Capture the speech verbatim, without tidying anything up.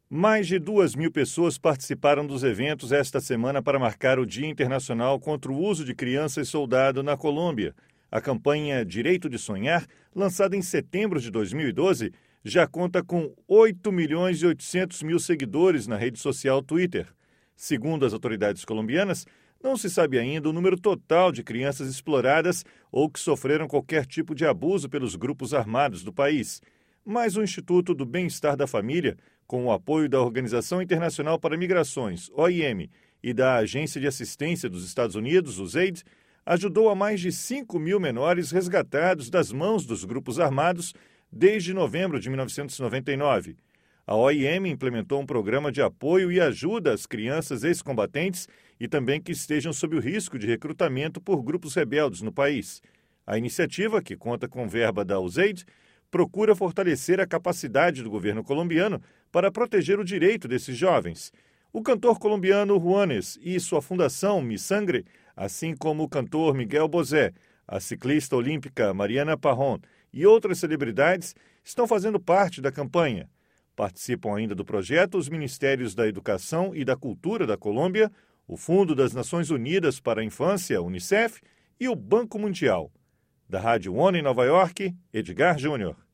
Mais de duas mil pessoas participaram dos eventos esta semana para marcar o Dia Internacional contra o Uso de Crianças Soldado na Colômbia. A campanha Direito de Sonhar, lançada em setembro de dois mil e doze, já conta com oito milhões e oitocentos mil seguidores na rede social Twitter. Segundo as autoridades colombianas, não se sabe ainda o número total de crianças exploradas ou que sofreram qualquer tipo de abuso pelos grupos armados do país. Mas o Instituto do Bem-Estar da Família, com o apoio da Organização Internacional para Migrações, O I M, e da Agência de Assistência dos Estados Unidos, o U S A I D, ajudou a mais de cinco mil menores resgatados das mãos dos grupos armados desde novembro de mil novecentos e noventa e nove. A O I M implementou um programa de apoio e ajuda às crianças ex-combatentes e também que estejam sob o risco de recrutamento por grupos rebeldes no país. A iniciativa, que conta com verba da U S A I D, procura fortalecer a capacidade do governo colombiano para proteger o direito desses jovens. O cantor colombiano Juanes e sua fundação Mi Sangre, assim como o cantor Miguel Bosé, a ciclista olímpica Mariana Pajón e outras celebridades estão fazendo parte da campanha. Participam ainda do projeto os Ministérios da Educação e da Cultura da Colômbia, o Fundo das Nações Unidas para a Infância, Unicef, e o Banco Mundial. Da Rádio ONU em Nova York, Edgar Júnior.